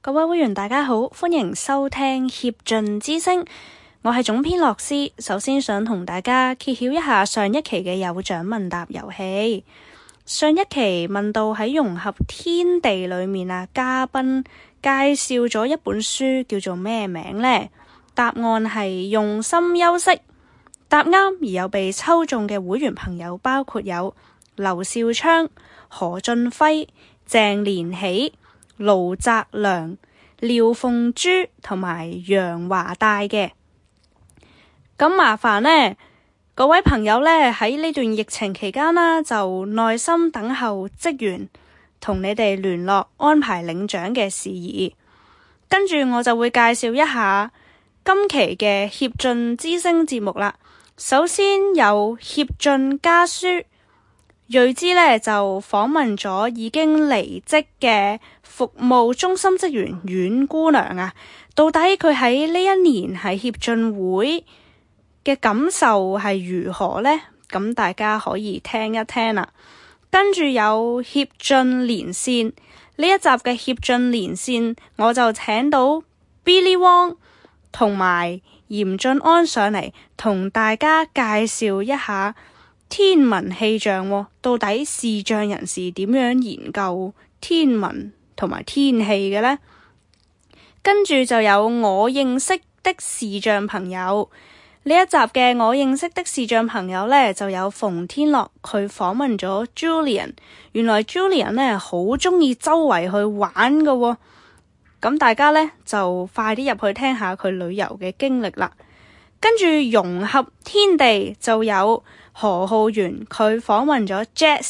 各位會員大家好，歡迎收聽協進之聲，我係總編樂師。首先想同大家揭曉一下上一期嘅有獎問答遊戲。上一期問到喺融合天地裏面嘉賓介紹咗一本書叫做咩名呢？答案係用心休息。答啱而有被抽中嘅會員朋友包括有劉少昌、何俊輝、鄭連喜、盧澤良、廖鳳珠同埋楊華大嘅。咁麻煩呢各位朋友呢喺呢段疫情期間就耐心等候職員同你哋聯絡安排領獎嘅事宜。跟住我就會介紹一下今期嘅協進之聲節目啦。首先有協進家書，睿之呢就訪問咗已經離職嘅服務中心職員阮姑娘到底佢喺呢一年喺協進會嘅感受係如何呢？咁大家可以聽一聽啦。跟住有協進連線，呢一集嘅協進連線，我就請到 Billy Wong 同埋嚴俊安上嚟同大家介紹一下天文氣象，到底視障人士點樣研究天文同埋天氣嘅呢？跟住就有我認識的視障朋友，呢一集嘅我認識的視障朋友呢，就有馮天樂，佢訪問咗 Julian。 原來 Julian 呢好中意周圍去玩㗎，咁大家呢就快啲入去聽下佢旅遊嘅經歷啦。跟住融合天地就有何浩源，佢訪問咗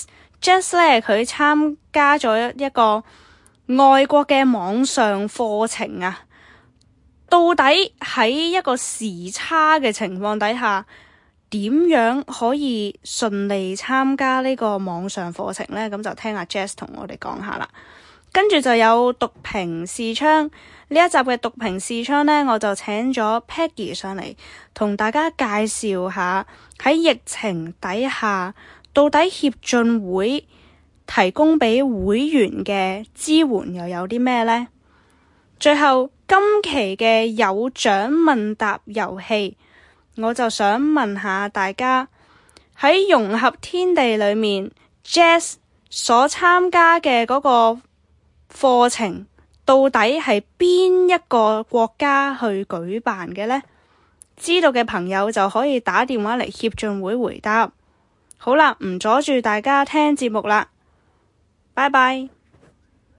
Jess 呢，佢參加咗一個外國嘅網上課程到底喺一個時差嘅情況底下，點樣可以順利參加呢個網上課程呢？咁就聽阿 Jess 同我哋講下啦。跟住就有讀屏視窗，呢一集嘅讀屏視窗呢，我就請咗 Peggy 上嚟同大家介紹下喺疫情底下到底協進會提供俾會員嘅支援又有啲咩呢？最後今期嘅有獎問答遊戲，我就想問下大家喺融合天地裏面 Jess 所參加嘅嗰個課程到底係邊一個國家去舉辦嘅呢？知道嘅朋友就可以打電話嚟協進會回答。好啦，唔阻住大家聽節目啦，拜拜。